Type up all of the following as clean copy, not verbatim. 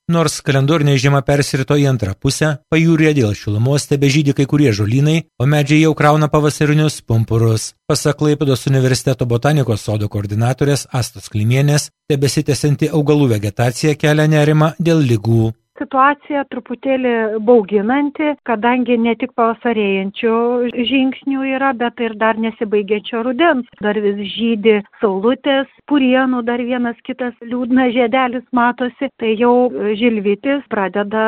Nors kalendorinė žiema persirito į antrą pusę, pajūryje dėl šilumos tebežydi kai kurie žolynai, o medžiai jau krauna pavasarinius pumpurus. Pasak Klaipėdos universiteto botanikos sodo koordinatorės Astos Klimienės, tebesitęsianti augalų vegetacija kelia nerimą dėl ligų. Situacija truputėlį bauginanti, kadangi ne tik pavasarėjančių žingsnių yra, bet ir dar nesibaigiančio rudens. Dar vis žydi saulutės, purienų dar vienas kitas liūdnas žiedelis matosi, tai jau žilvitis pradeda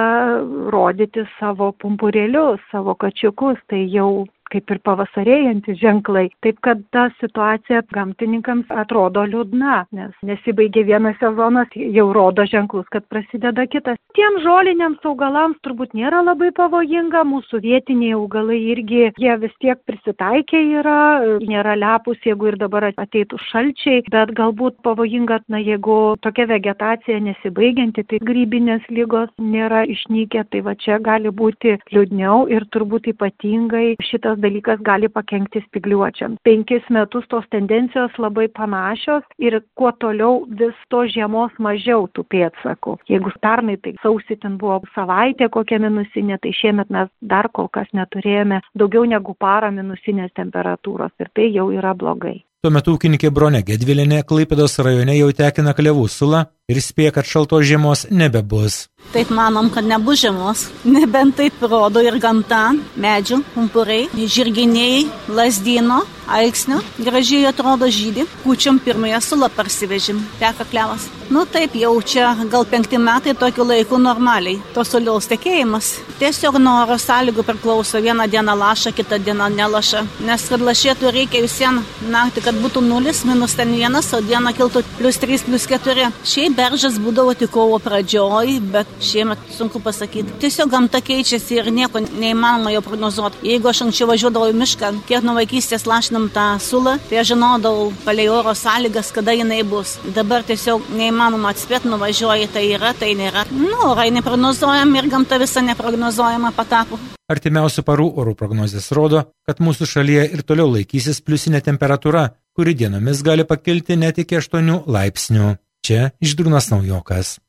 rodyti savo pumpurėlius, savo kačiukus, tai jau kaip ir pavasarėjantis ženklai. Taip, kad ta situacija gamtininkams atrodo liūdna, nes nesibaigė vienas sezonas, jau rodo ženklus, kad prasideda kitas. Tiem žoliniams augalams turbūt nėra labai pavojinga, mūsų vietiniai augalai irgi, jie vis tiek prisitaikė yra, nėra lepus, jeigu ir dabar ateitų šalčiai, bet galbūt pavojinga, jeigu tokia vegetacija nesibaigianti, tai grybinės lygos nėra išnykę, tai va čia gali būti liūdniau ir turbūt ypatingai šitas dalykas gali pakenkti spygliuočiams. 5 metus tos tendencijos labai panašios ir kuo toliau vis to žiemos mažiau tų pėdsakų. Jeigu pernai tai sausį ten buvo savaitė kokia minusinė, tai šiemet mes dar kol kas neturėjome daugiau negu parą minusinės temperatūros ir tai jau yra blogai. Tuo metu ūkininkė Bronė Gedvilienė Klaipėdos rajone jau tekina klevų sulą ir spėja, kad šaltos žiemos nebebus. Taip manom, kad nebus žiemos, nebent taip rodo ir gamta, medžių, pumpurai, žirginiai, lazdyno, alksnio, gražiai atrodo žydį, kūčiom pirmąją sulą parsivežim, teka klevas. Taip, jau čia gal 5 metai tokiu laiku normaliai, tos suliaus tekėjimas. Tiesiog nuo oro sąlygų priklauso, vieną dieną laša, kitą dieną nelaša, nes kad lašėtų reikia visiems naktį, kad būtų 0, -1, o dieną kiltų +3, +4. Šiaip beržas būdavo tik kovo pradžioj, bet šiemet sunku pasakyti. Tiesiog gamta keičiasi ir nieko neįmanoma jo prognozuoti. Jeigu aš anksčiau važiuodavau į mišką, kiek nuo vaikystės lašinam tą sulą, tai aš žinodavau palei oro sąlygas, kada jinai bus. Dabar tiesiog neįmanoma atspėti, nuvažiuoji, tai yra, tai nėra. Orai neprognozuojam ir gamta visa neprognozuojama patapo. Artimiausių parų orų prognozės rodo, kad mūsų šalyje ir toliau laikysis pliusinė temperatūra, kuri dienomis gali pakilti net iki 8 laipsnių. Čia Žydrūnas Naujokas.